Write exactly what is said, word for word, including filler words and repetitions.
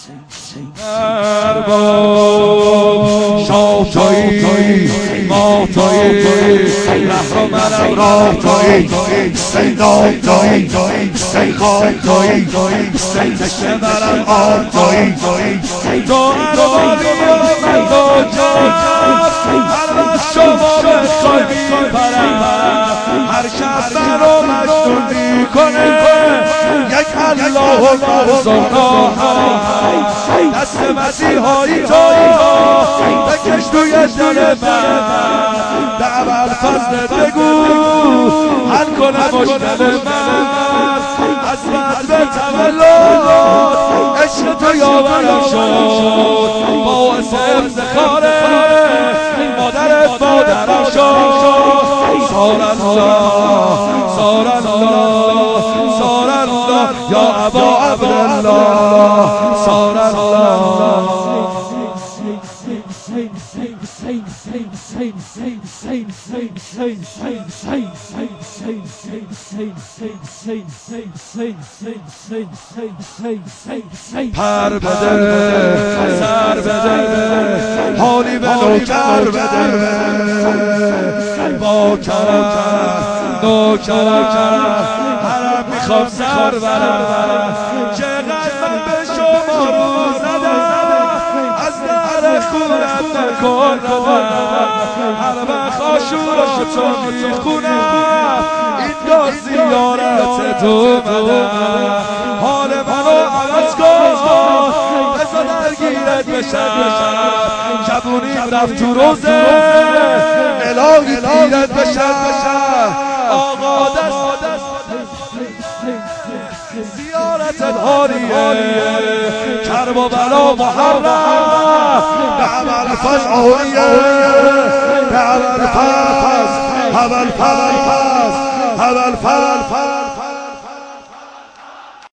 ارباب شاه تویی ماه تویی رهرو منم راه تویی سیدان تویی سیخان تویی تشنه منم آب تویی تو اربابی و من دوچار هر وقت شما بخوای میپرم هر کس من رو مجنون میکنه یک الله و مرزانا دست مسیحایی تو بکش توی دل من به ابوالفضل بگو حل کنه مشکل من از بعد به تولد عشق تو یاورم شد باعث افتخاره مادرت مادرم شد سار الله سار الله سار الله یا ابا عبدالله سار الله پر بده سر بده حالی به نوکر بده با کرم نوکرم هرم میخوام سر برم چقدر من به شما رو زدم از در خونت نکن ردم هر وقت آشوراتو میخونم این دار زیارت تو مدم حال منو عوض کن بزا درگیرت بشم جبونیم رفت تو روزه الهی دیرت بشم آقا دست زیارت هاریه کرب و بلا محرم به ابوالفضل آوریه به ابوالفضل ابوالفضل ابوالفضل